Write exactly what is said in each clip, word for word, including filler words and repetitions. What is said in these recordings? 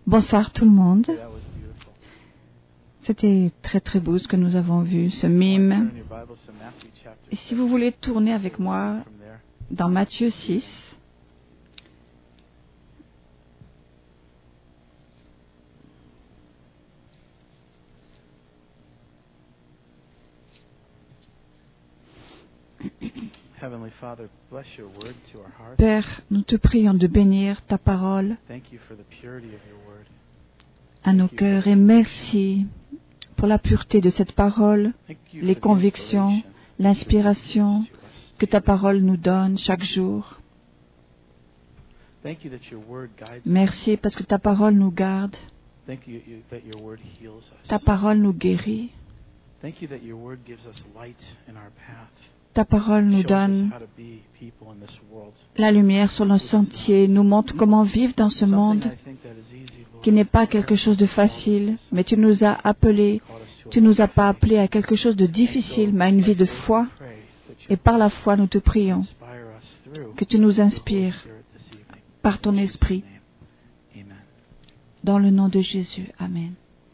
Bonsoir tout le monde. C'était très très beau ce que nous avons vu, ce mime. Et si vous voulez tourner avec moi dans Matthieu six, Père, nous te prions de bénir ta parole à nos cœurs et merci pour la pureté de cette parole, les convictions, l'inspiration que ta parole nous donne chaque jour. Merci parce que ta parole nous garde, ta parole nous guérit, ta parole nous donne la lumière sur nos sentiers, nous montre comment vivre dans ce monde qui n'est pas quelque chose de facile, mais tu nous as appelés, tu nous as pas appelés à quelque chose de difficile, mais à une vie de foi. Et par la foi, nous te prions que tu nous inspires par ton esprit. Dans le nom de Jésus. Amen.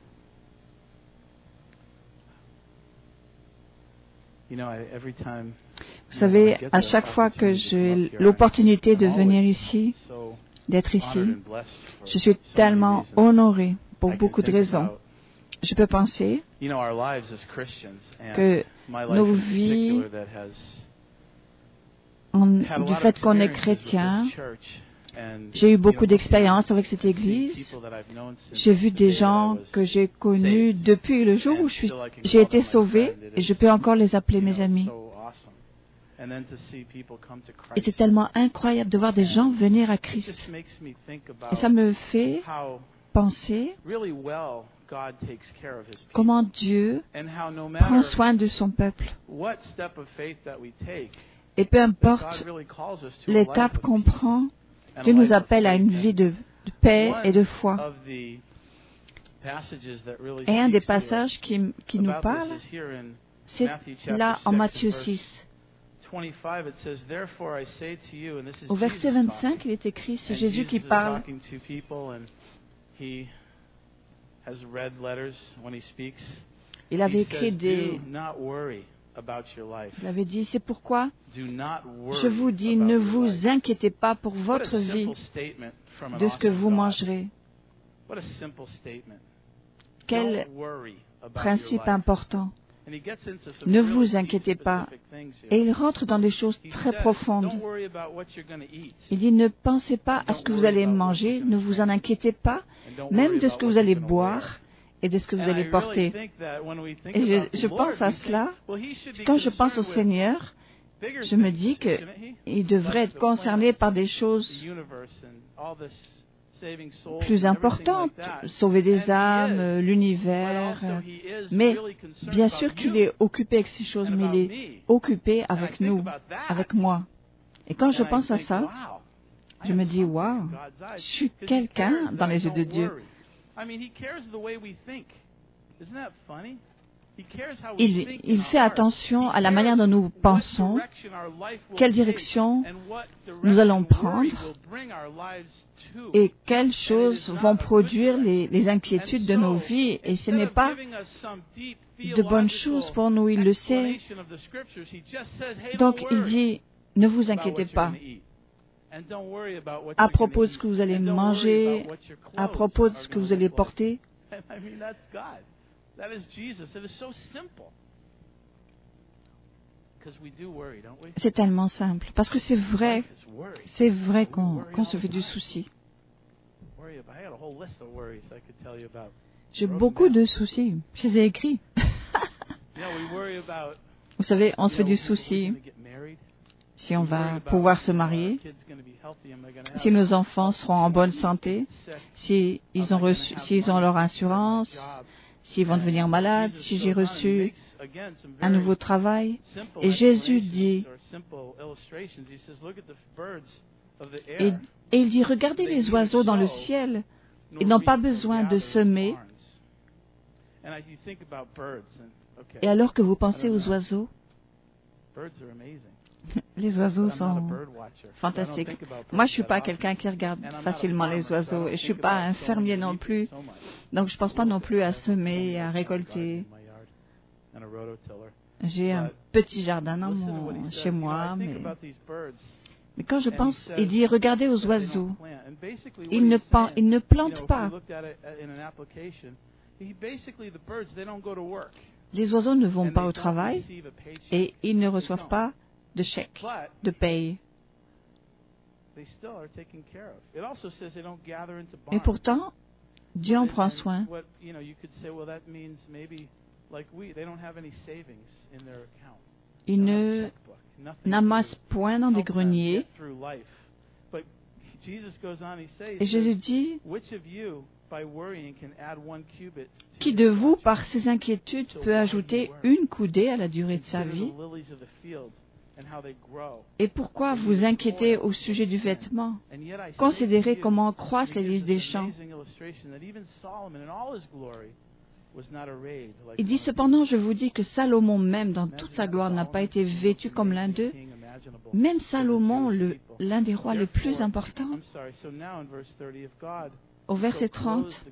Vous savez, à chaque fois que j'ai l'opportunité de venir ici, d'être ici, je suis tellement honoré pour beaucoup de raisons. Je peux penser que nos vies, en, du fait qu'on est chrétien, j'ai eu beaucoup d'expérience avec cette Église. J'ai vu des gens que j'ai connus depuis le jour où je suis, j'ai été sauvé et je peux encore les appeler mes amis. Et c'est tellement incroyable de voir des gens venir à Christ. Et ça me fait penser comment Dieu prend soin de son peuple. Et peu importe l'étape qu'on prend, Dieu nous appelle à une vie de, de paix et de foi. Et un des passages qui, qui nous parle, c'est là en Matthieu six. Au verset vingt-cinq, il est écrit, c'est Jésus qui parle. Il avait écrit des... Il avait dit, c'est pourquoi je vous dis, ne vous inquiétez pas pour votre vie de ce que vous mangerez. Quel principe important. Ne vous inquiétez pas. Et il rentre dans des choses très profondes. Il dit, ne pensez pas à ce que vous allez manger, ne vous en inquiétez pas, même de ce que vous allez boire et de ce que vous allez porter. Et je, je pense à cela, quand je pense au Seigneur, je me dis qu'il devrait être concerné par des choses plus importantes, sauver des âmes, l'univers. Mais bien sûr qu'il est occupé avec ces choses, mais il est occupé avec nous, avec moi. Et quand je pense à ça, je me dis, waouh, je suis quelqu'un dans les yeux de Dieu. Il, il fait attention à la manière dont nous pensons, quelle direction nous allons prendre et quelles choses vont produire les, les inquiétudes de nos vies. Et ce n'est pas de bonnes choses pour nous, il le sait. Donc il dit, ne vous inquiétez pas. À propos de ce que vous allez manger, à propos de ce que vous allez porter. C'est tellement simple, parce que c'est vrai, c'est vrai qu'on, qu'on se fait du souci. J'ai beaucoup de soucis, je les ai écrits. Vous savez, on se fait du souci si on va pouvoir se marier, si nos enfants seront en bonne santé, si ils ont reçu, s'ils ont leur assurance, s'ils vont devenir malades, si j'ai reçu un nouveau travail. Et Jésus dit, et, et il dit, regardez les oiseaux dans le ciel, ils n'ont pas besoin de semer. Et alors que vous pensez aux oiseaux, Les oiseaux sont fantastiques. Moi, je ne suis pas quelqu'un qui regarde facilement les oiseaux et je ne suis pas un fermier non plus. Donc, je ne pense pas non plus à semer et à récolter. J'ai un petit jardin dans mon, chez moi, mais, mais quand je pense, il dit, regardez aux oiseaux. Ils ne, pan, ils ne plantent pas. Les oiseaux ne vont pas au travail et ils ne reçoivent pas de chèque, de paye. Et pourtant, Dieu en prend soin. Ils ne n'amassent point dans des greniers. Et Jésus dit, qui de vous, par ses inquiétudes, peut ajouter une coudée à la durée de sa vie? Et pourquoi vous inquiétez au sujet du vêtement? Considérez comment croissent les lys des champs. Il dit cependant, je vous dis que Salomon même, dans toute sa gloire, n'a pas été vêtu comme l'un d'eux. Même Salomon, le, l'un des rois les plus importants. Au verset trente,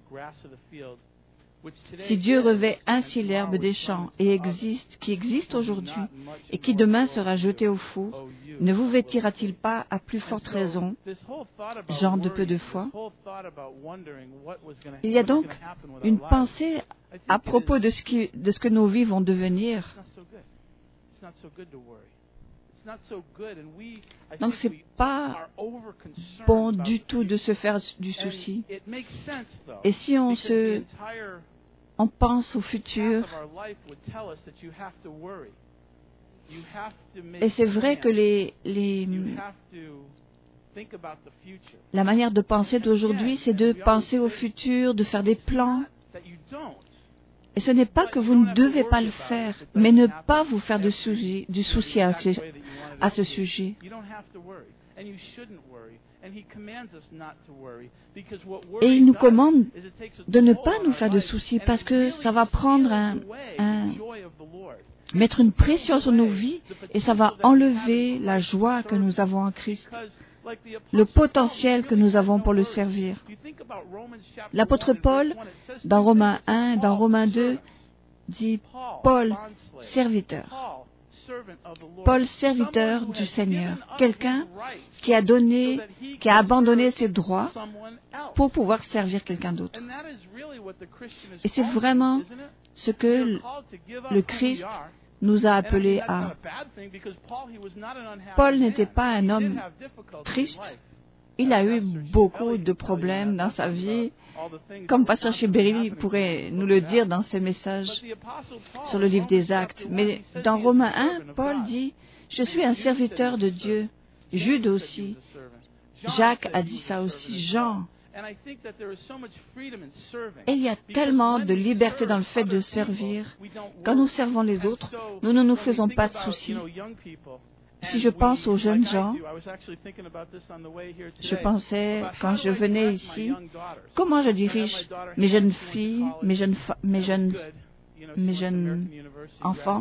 si Dieu revêt ainsi l'herbe des champs et existe, qui existe aujourd'hui et qui demain sera jetée au four, ne vous vêtira-t-il pas à plus forte raison, gens de peu de foi? Il y a donc une pensée à propos de ce, qui, de ce que nos vies vont devenir. Donc ce n'est pas bon du tout de se faire du souci. Et si on se, on pense au futur, et c'est vrai que les, les, la manière de penser d'aujourd'hui, c'est de penser au futur, de faire des plans. Et ce n'est pas que vous ne devez pas le faire, mais ne pas vous faire de souci, du souci à ce, à ce sujet. Et il nous commande de ne pas nous faire de soucis parce que ça va prendre un, un, mettre une pression sur nos vies et ça va enlever la joie que nous avons en Christ, le potentiel que nous avons pour le servir. L'apôtre Paul, dans Romains un, dans Romains deux, dit Paul, serviteur. Paul, serviteur du Seigneur. Quelqu'un qui a donné, qui a abandonné ses droits pour pouvoir servir quelqu'un d'autre. Et c'est vraiment ce que le Christ nous a appelés à. Paul n'était pas un homme triste. Il a eu beaucoup de problèmes dans sa vie, comme Pasteur Chibéry pourrait nous le dire dans ses messages sur le livre des Actes. Mais dans Romains un, Paul dit, « Je suis un serviteur de Dieu. » Jude aussi. Jacques a dit ça aussi. Jean. Et il y a tellement de liberté dans le fait de servir. Quand nous servons les autres, nous ne nous faisons pas de soucis. Si je pense aux jeunes gens, je pensais, quand je venais ici, comment je dirige mes jeunes filles, mes jeunes, fa- mes jeunes, mes jeunes enfants.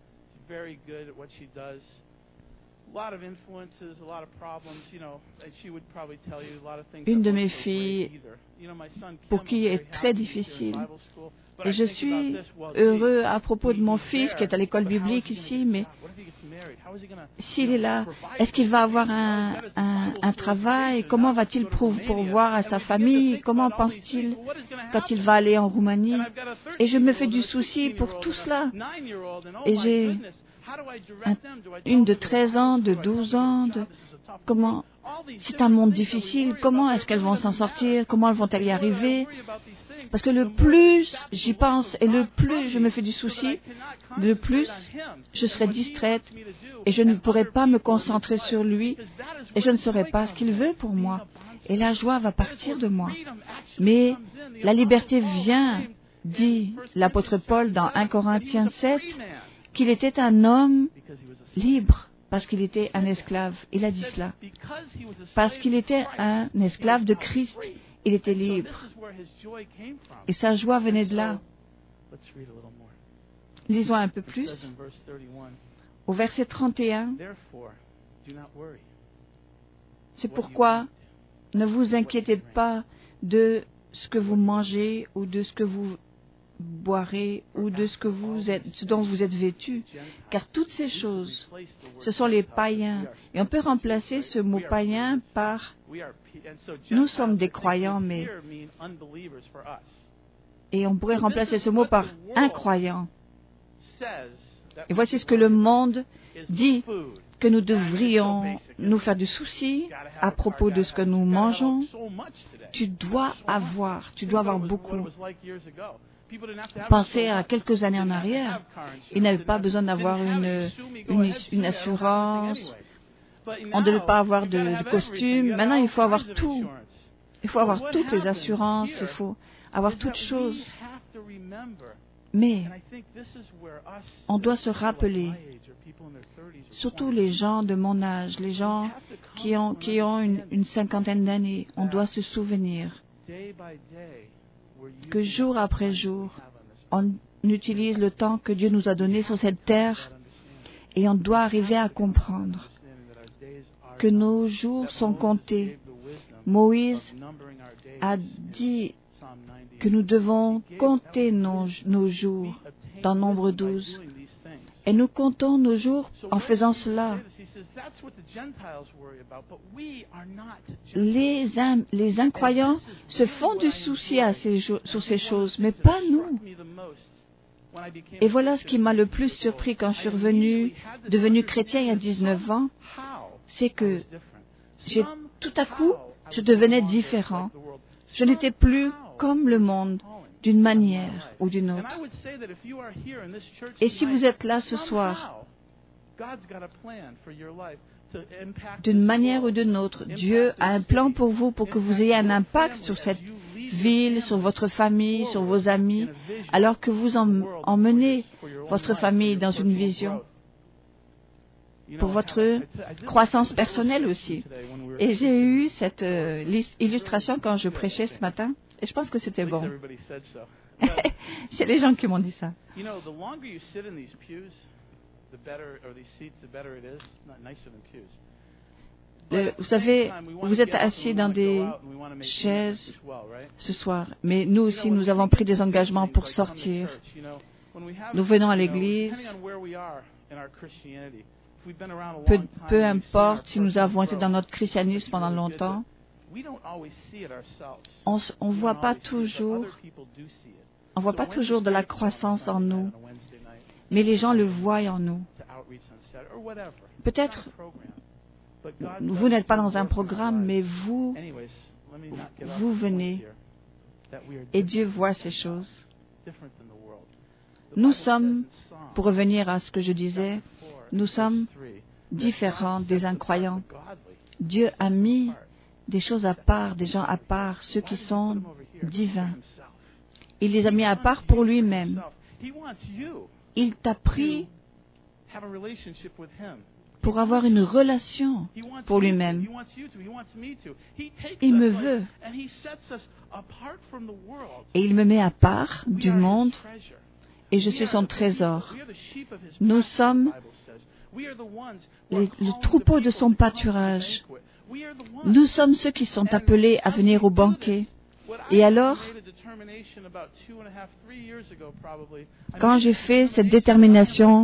Une de mes filles, pour qui est très difficile. Et je suis heureux à propos de mon fils qui est à l'école biblique ici, mais s'il est là, est-ce qu'il va avoir un, un, un travail? Comment va-t-il pourvoir à sa famille? Comment pense-t-il quand il va aller en Roumanie? Et je me fais du souci pour tout cela. Et j'ai un, une de treize ans, de douze ans, de comment c'est un monde difficile, comment est-ce qu'elles vont s'en sortir, comment elles vont-elles y arriver? Parce que le plus j'y pense et le plus je me fais du souci, le plus je serai distraite et je ne pourrai pas me concentrer sur lui et je ne saurai pas ce qu'il veut pour moi. Et la joie va partir de moi. Mais la liberté vient, dit l'apôtre Paul dans un Corinthiens sept, qu'il était un homme libre parce qu'il était un esclave. Il a dit cela. Parce qu'il était un esclave de Christ, il était libre. Et sa joie venait de là. Lisons un peu plus. au verset trente et un, c'est pourquoi ne vous inquiétez pas de ce que vous mangez ou de ce que vous boirez ou de ce, que vous êtes, ce dont vous êtes vêtus, car toutes ces choses, ce sont les païens. Et on peut remplacer ce mot païen par « nous sommes des croyants, mais… » Et on pourrait remplacer ce mot par « incroyant ». Et voici ce que le monde dit, que nous devrions nous faire du souci à propos de ce que nous mangeons. Tu dois avoir, tu dois avoir beaucoup. Pensez à quelques années en arrière. Ils n'avaient pas besoin d'avoir une, une, une assurance. On ne devait pas avoir de, de costume. Maintenant, il faut avoir tout. Il faut avoir toutes les assurances. Il faut avoir toutes choses. Mais on doit se rappeler, surtout les gens de mon âge, les gens qui ont, qui ont une, une cinquantaine d'années, on doit se souvenir que jour après jour, on utilise le temps que Dieu nous a donné sur cette terre et on doit arriver à comprendre que nos jours sont comptés. Moïse a dit que nous devons compter nos, nos jours dans Nombre douze. Et nous comptons nos jours en faisant cela. Les, in, les incroyants se font du souci à ces, sur ces choses, mais pas nous. Et voilà ce qui m'a le plus surpris quand je suis revenu, devenu chrétien il y a dix-neuf ans, c'est que j'ai, tout à coup, je devenais différent. Je n'étais plus comme le monde, d'une manière ou d'une autre. Et si vous êtes là ce soir, d'une manière ou d'une autre, Dieu a un plan pour vous pour que vous ayez un impact sur cette ville, sur votre famille, sur vos amis, alors que vous emmenez votre famille dans une vision pour votre croissance personnelle aussi. Et j'ai eu cette euh, illustration quand je prêchais ce matin, et je pense que c'était bon. C'est les gens qui m'ont dit ça. Le, vous savez, vous êtes assis dans des chaises ce soir, mais nous aussi, nous avons pris des engagements pour sortir. Nous venons à l'église. Peu, peu importe si nous avons été dans notre christianisme pendant longtemps, on ne voit pas toujours, on voit pas toujours de la croissance en nous, mais les gens le voient en nous. Peut-être vous n'êtes pas dans un programme, mais vous, vous venez et Dieu voit ces choses. Nous sommes, pour revenir à ce que je disais, nous sommes différents des incroyants. Dieu a mis des choses à part, des gens à part, ceux qui sont divins. Il les a mis à part pour lui-même. Il t'a pris pour avoir une relation pour lui-même. Il me veut. Et il me met à part du monde et je suis son trésor. Nous sommes les, le troupeau de son pâturage. Nous sommes ceux qui sont appelés à venir au banquet. Et alors, quand j'ai fait cette détermination,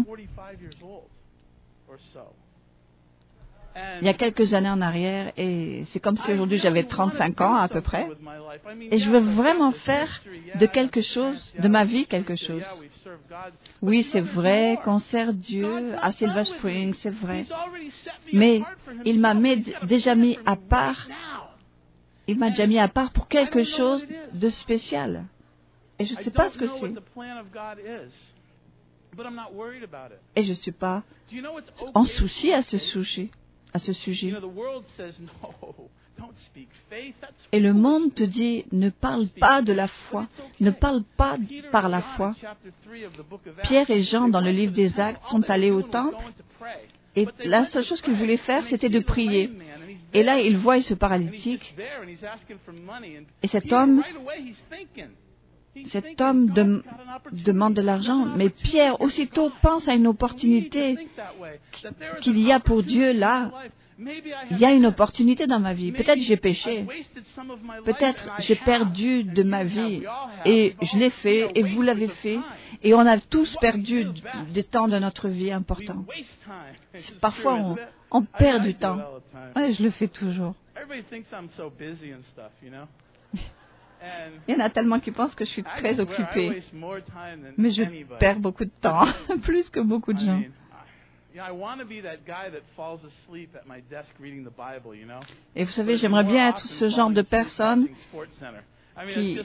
il y a quelques années en arrière, et c'est comme si aujourd'hui j'avais trente-cinq ans à peu près, et je veux vraiment faire de quelque chose, de ma vie quelque chose. Oui, c'est vrai qu'on sert Dieu à Silver Spring, c'est vrai, mais il m'a déjà mis à part, il m'a déjà mis à part pour quelque chose de spécial. Et je ne sais pas ce que c'est. Et je ne suis pas en souci à ce sujet. À ce sujet. Et le monde te dit, ne parle pas de la foi, ne parle pas par la foi. Pierre et Jean, dans le livre des Actes, sont allés au temple, et la seule chose qu'ils voulaient faire, c'était de prier. Et là, ils voient ce paralytique, et cet homme, Cet homme de, demande de l'argent, mais Pierre aussitôt pense à une opportunité qu'il y a pour Dieu là. Il y a une opportunité dans ma vie. Peut-être j'ai péché. Peut-être j'ai perdu de ma vie. Et je l'ai fait, et vous l'avez fait. Et on a tous perdu des temps de notre vie importants. Parfois, on, on perd du temps. Oui, je le fais toujours. Il y en a tellement qui pensent que je suis très occupée. Mais je perds beaucoup de temps, plus que beaucoup de gens. Et vous savez, j'aimerais bien être ce genre de personne qui...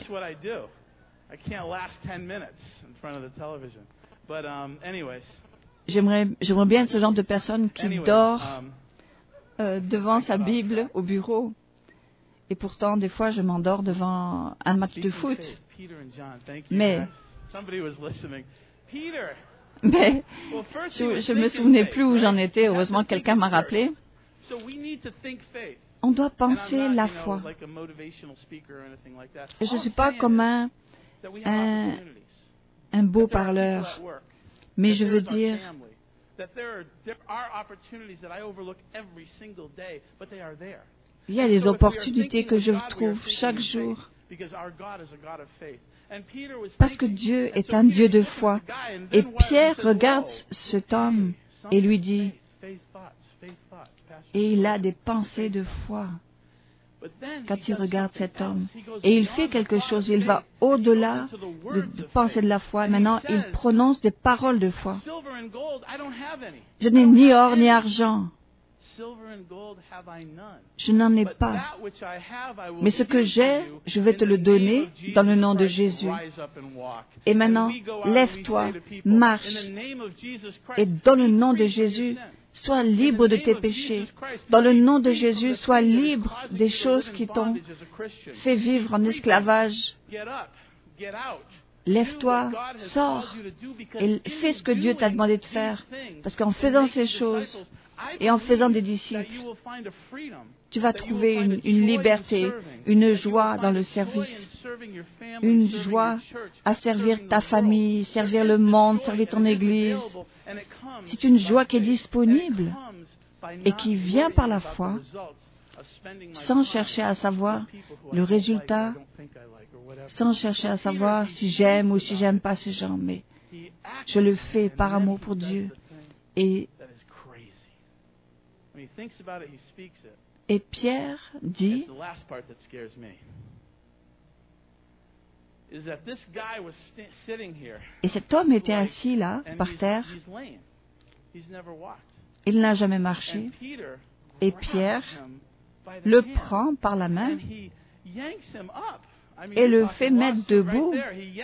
J'aimerais, j'aimerais bien être ce genre de personne qui dort euh, devant sa Bible au bureau. Et pourtant, des fois, je m'endors devant un match de foot. Mais... Mais je, je me souvenais plus où j'en étais. Heureusement, quelqu'un m'a rappelé. On doit penser la foi. Et je ne suis pas comme un, un, un beau parleur, mais je veux dire il y a des opportunités que je trouve chaque jour. Parce que Dieu est un Dieu de foi. Et Pierre regarde cet homme et lui dit, et il a des pensées de foi quand il regarde cet homme. Et il fait quelque chose, il va au-delà de, de penser de la foi. Maintenant, il prononce des paroles de foi. Je n'ai ni or ni argent. Je n'en ai pas. Mais ce que j'ai, je vais te le donner dans le nom de Jésus. Et maintenant, lève-toi, marche. Et dans le nom de Jésus, sois libre de tes péchés. Dans le nom de Jésus, sois libre des choses qui t'ont fait vivre en esclavage. Lève-toi, sors et fais ce que Dieu t'a demandé de faire. Parce qu'en faisant ces choses et en faisant des disciples, tu vas trouver une, une liberté, une joie dans le service, une joie à servir ta famille, servir le monde, servir ton Église. C'est une joie qui est disponible et qui vient par la foi, sans chercher à savoir le résultat, sans chercher à savoir si j'aime ou si j'aime pas ces gens, mais je le fais par amour pour Dieu. Et, et Pierre dit, et cet homme était assis là, par terre, il n'a jamais marché, et Pierre le prend par la main et le fait mettre debout.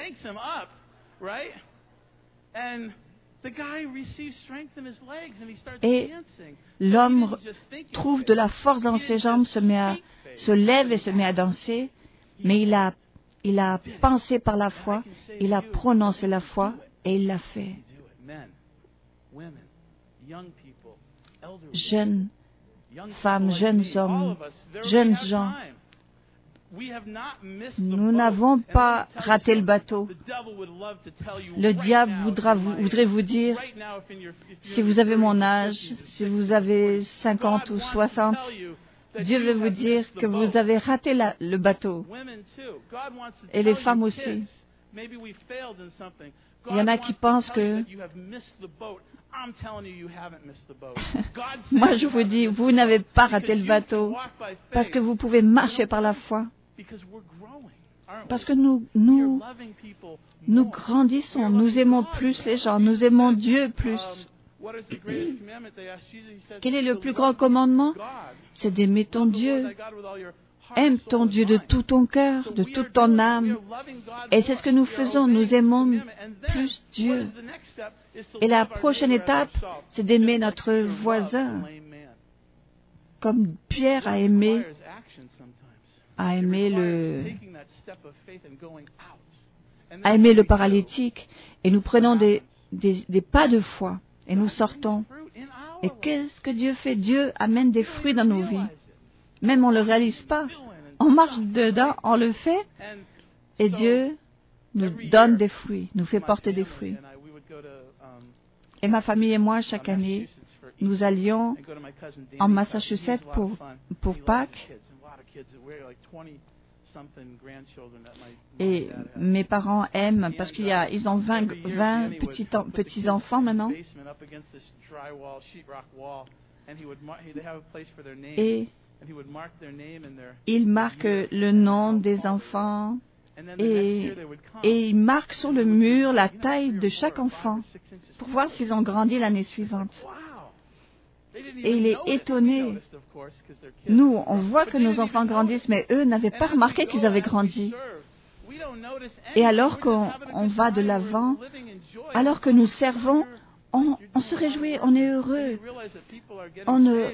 Et l'homme trouve de la force dans ses jambes, se, met à, se lève et se met à danser, mais il a, il a pensé par la foi, il a prononcé la foi et il l'a fait. Jeunes femmes, jeunes hommes, jeunes gens, nous n'avons pas raté le bateau. Le diable voudra vous, voudrait vous dire, si vous avez mon âge, si vous avez cinquante ou soixante, Dieu veut vous dire que vous avez raté la, le bateau. Et les femmes aussi. Il y en a qui pensent que... Moi, je vous dis, vous n'avez pas raté le bateau parce que vous pouvez marcher par la foi. Parce que nous, nous, nous grandissons, nous aimons plus les gens, nous aimons Dieu plus. Quel est le plus grand commandement? C'est d'aimer ton Dieu. Aime ton Dieu de tout ton cœur, de toute ton âme. Et c'est ce que nous faisons, nous aimons plus Dieu. Et la prochaine étape, c'est d'aimer notre voisin. Comme Pierre a aimé, a aimé le, a aimé le paralytique. Et nous prenons des, des, des pas de foi et nous sortons. Et qu'est-ce que Dieu fait? Dieu amène des fruits dans nos vies. Même on ne le réalise pas. On marche dedans, on le fait, et Dieu nous donne des fruits, nous fait porter des fruits. Et ma famille et moi, chaque année, nous allions en Massachusetts pour, pour Pâques. Et mes parents aiment, parce qu'ils ils ont vingt, vingt petits, petits enfants maintenant. Et ils marquent le nom des enfants. Et, et ils marquent sur le mur la taille de chaque enfant pour voir s'ils ont grandi l'année suivante. Et il est étonné. Nous, on voit que nos enfants grandissent, mais eux n'avaient pas remarqué qu'ils avaient grandi. Et alors qu'on on va de l'avant, alors que nous servons, on, on se réjouit, on est heureux. On ne,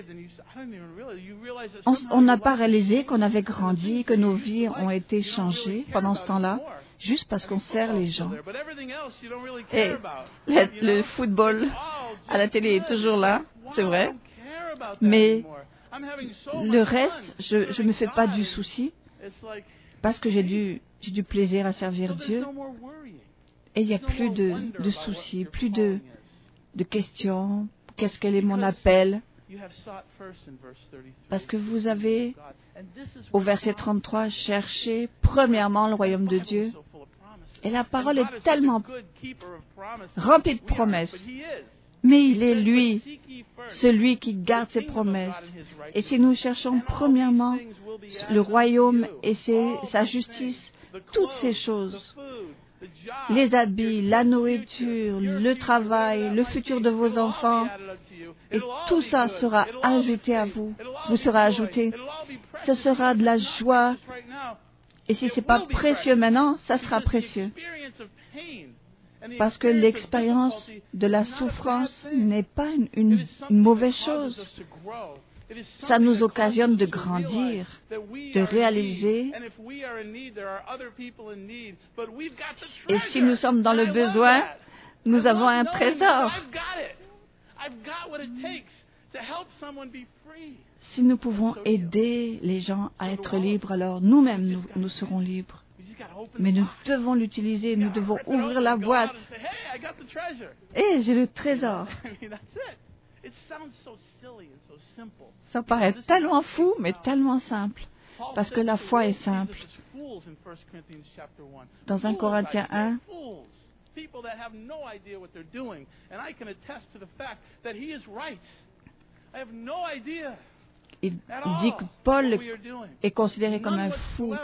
on n'a pas réalisé qu'on avait grandi, que nos vies ont été changées pendant ce temps-là, juste parce qu'on sert les gens. Et le, le football à la télé est toujours là, c'est vrai, mais le reste, je ne me fais pas du souci, parce que j'ai du, j'ai du plaisir à servir Dieu, et il n'y a plus de, de soucis, plus de, de questions, qu'est-ce qu'elle est mon appel? Parce que vous avez, au verset trente-trois, cherché premièrement le royaume de Dieu. Et la parole est tellement remplie de promesses. Mais il est lui, celui qui garde ses promesses. Et si nous cherchons premièrement le royaume et ses, sa justice, toutes ces choses, les habits, la nourriture, le travail, le futur de vos enfants, et tout ça sera ajouté à vous, vous sera ajouté. Ce sera de la joie. Et si ce n'est pas précieux maintenant, ça sera précieux. Parce que l'expérience de la souffrance n'est pas une, une, une mauvaise chose. Ça nous occasionne de grandir, de réaliser. Et si nous sommes dans le besoin, nous avons un trésor. Si nous pouvons aider les gens à être libres, alors nous-mêmes, nous, nous serons libres. Mais nous devons l'utiliser, nous devons ouvrir la boîte. Et j'ai le trésor. Ça paraît tellement fou, mais tellement simple. Parce que la foi est simple. Dans un Corinthiens un, il, il dit que Paul est considéré comme un fou.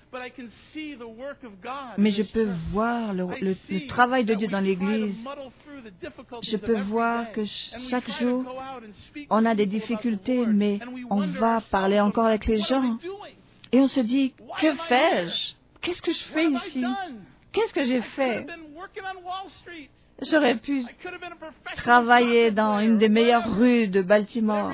Mais je peux voir le, le, le travail de Dieu dans l'Église. Je peux voir que chaque jour, on a des difficultés, mais on va parler encore avec les gens. Et on se dit, que fais-je? Qu'est-ce que je fais ici? Qu'est-ce que j'ai fait? J'aurais pu travailler dans une des meilleures rues de Baltimore.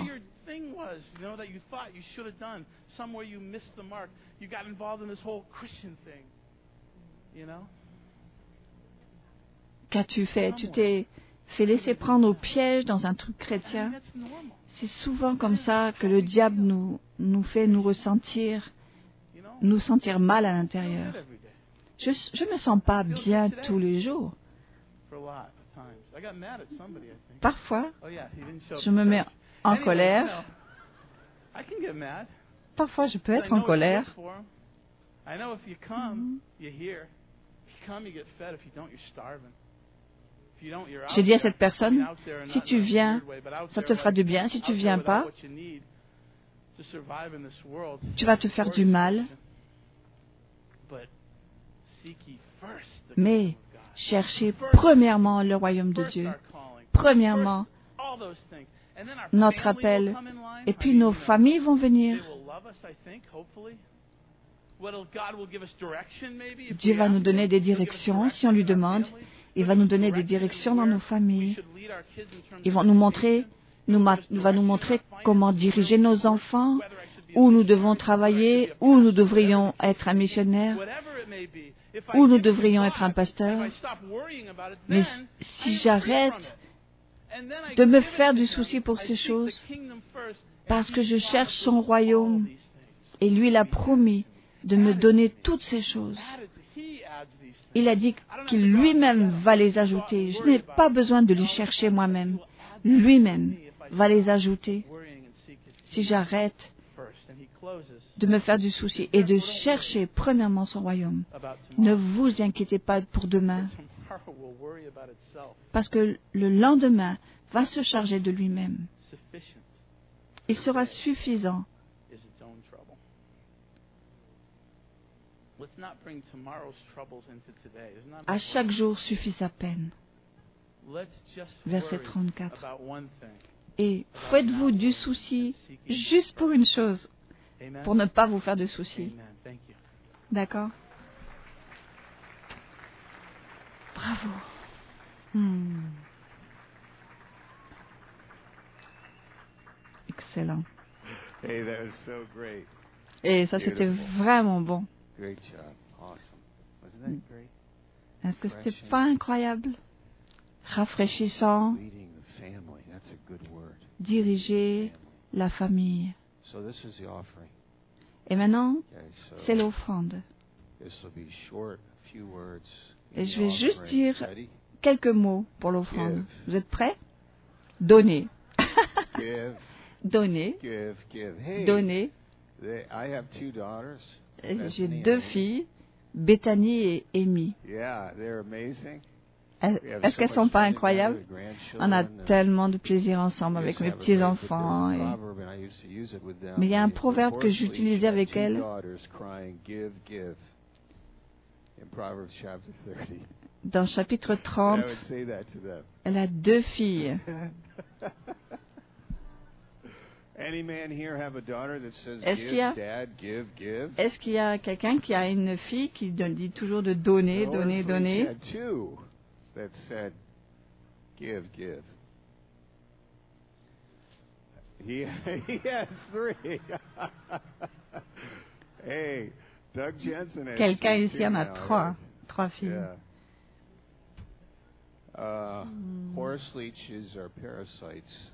Qu'as-tu fait? Tu t'es fait laisser prendre au piège dans un truc chrétien. C'est souvent comme ça que le diable nous, nous fait nous ressentir, nous sentir mal à l'intérieur. Je ne me sens pas bien tous les jours. Parfois, je me mets en colère. Parfois, je peux être en colère. J'ai dit à cette personne, si tu viens, ça te fera du bien. Si tu ne viens pas, tu vas te faire du mal. Mais cherchez premièrement le royaume de Dieu. Premièrement, notre appel. Et puis nos familles vont venir. Dieu va nous donner des directions si on lui demande. Il va nous donner des directions dans nos familles. Il va nous montrer, nous, il va nous montrer comment diriger nos enfants, où nous devons travailler, où nous devrions être un missionnaire, où nous devrions être un pasteur. Mais si j'arrête de me faire du souci pour ces choses, parce que je cherche son royaume, et lui l'a promis de me donner toutes ces choses, Il a dit qu'il lui-même va les ajouter. Je n'ai pas besoin de les chercher moi-même. Lui-même va les ajouter si j'arrête de me faire du souci et de chercher premièrement son royaume. Ne vous inquiétez pas pour demain, parce que le lendemain va se charger de lui-même. Il sera suffisant. À chaque jour suffit sa peine. Verset trente-quatre. Et faites-vous du souci juste pour une chose, pour ne pas vous faire de soucis. D'accord? Bravo. Hmm. Excellent. Hey, that was so great. Et ça, c'était vraiment bon. Great job. Awesome. Wasn't that great? Est-ce que c'était pas incroyable? Rafraîchissant. Leading the family. That's a good word. Diriger la famille. So this is the offering. Et maintenant, Okay, so c'est l'offrande. this will be short, a few words. in Et the je vais juste offering. dire Ready? quelques mots pour l'offrande. Give. Vous êtes prêts? Donnez. Give, Donnez. give, give. Hey, Donnez. they, I have two daughters. Et J'ai Bethany and deux Amy. filles, Bethany et Amy. Yeah, they're amazing. Est- We have Est-ce so qu'elles much sont pas fun incroyables? together, the On a grandchildren, and tellement de plaisir ensemble we avec just mes have a great- petits-enfants. but there's a et- proverb, and I used to use it with them. Mais il y a un They- proverbe que Horse j'utilisais Leach had avec two elles. daughters crying, give, give, in Proverbs chapter thirty. Dans le chapitre And I trente, would say that to them. elle a deux filles. Any man here have a daughter that says, Est-ce give, qu'il y a- dad, give, give? Est-ce qu'il y a quelqu'un qui a une fille qui donne- dit toujours de donner, Horse donner, Leach donner? had two that said, give, give. He, he has three. Hey, Doug Jensen has Quelqu'un three ici too en a now, trois. right? Trois filles. Yeah. Uh, Horse leeches are parasites.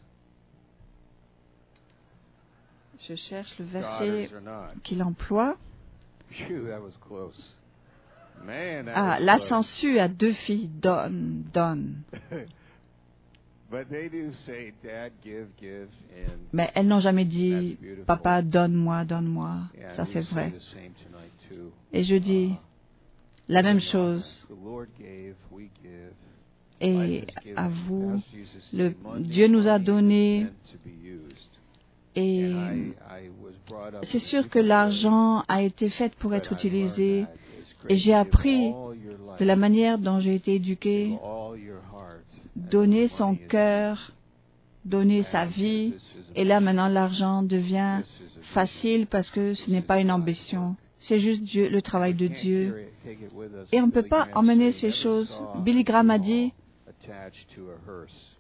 Je cherche le verset Daughters are not. qu'il emploie. Phew, that was close. Man, that Ah, was la close. sangsue a deux filles. Donne, donne. But they do say, Dad, give, give, and Mais elles n'ont jamais dit, That's beautiful. papa, donne-moi, donne-moi. yeah, Ça, we c'est say vrai. the same tonight too. Et je dis la même chose. The Lord gave, we give. Et Life is given. à vous, As Jesus le said, Monday Dieu nous a money donné. is meant to be used. Et And I- I was brought up c'est in a sûr que different way, l'argent a été fait pour but être I utilisé. learned that it's Et great j'ai to give appris all your life, de la manière dont j'ai été éduquée, give all your heart, and donner the son money is cœur, donner easy. sa And vie. this is a Et là mission. maintenant l'argent devient This is a vision. facile parce que ce n'est pas une ambition. C'est juste Dieu, le travail de We can't Dieu. carry it, take it with us. Et on ne peut Billy pas Graham emmener said ces he never choses. saw Billy Graham a dit, attached to a hearse.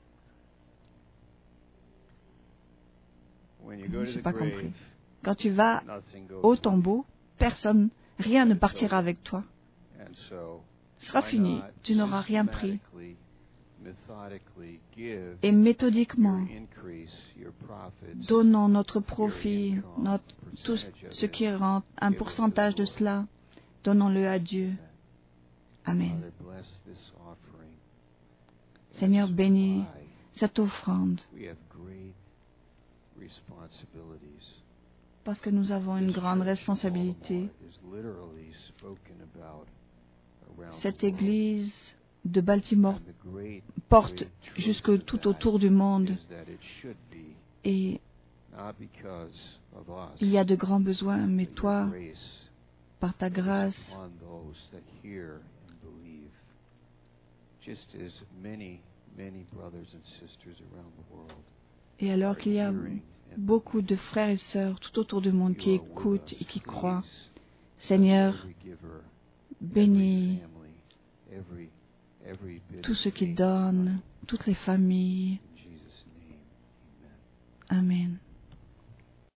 When you go je to n'ai the pas grave, compris. Quand tu vas nothing goes au with you. tombeau, personne, rien ne partira avec toi. And so, Ce sera why fini. not Tu n'auras rien pris. systematically, methodically give Et your méthodiquement, increase, your profits, donnons notre profit, notre, tout ce qui rentre, un pourcentage de cela, donnons-le à Dieu. Amen. Father, bless this offering. Seigneur, That's bénis why cette offrande, we have great responsibilities. parce que nous avons une This grande church in responsabilité. Baltimore is literally spoken about around Cette the world. église de Baltimore And the great, porte great truth jusque of tout that autour du monde is that it should be et not because of us, il y a de grands besoins, mais but your toi, grace par ta is grâce, upon those that hear and believe, just as many, many brothers and sisters around the world et alors are qu'il y a hearing and beaucoup de frères et sœurs tout autour du monde qui You are with écoutent us. et qui Please croient, bless Seigneur, every giver, bénis every family, every, every bit tous of ceux qui faith. donnent, toutes les familles. In Jesus' name, amen. Amen.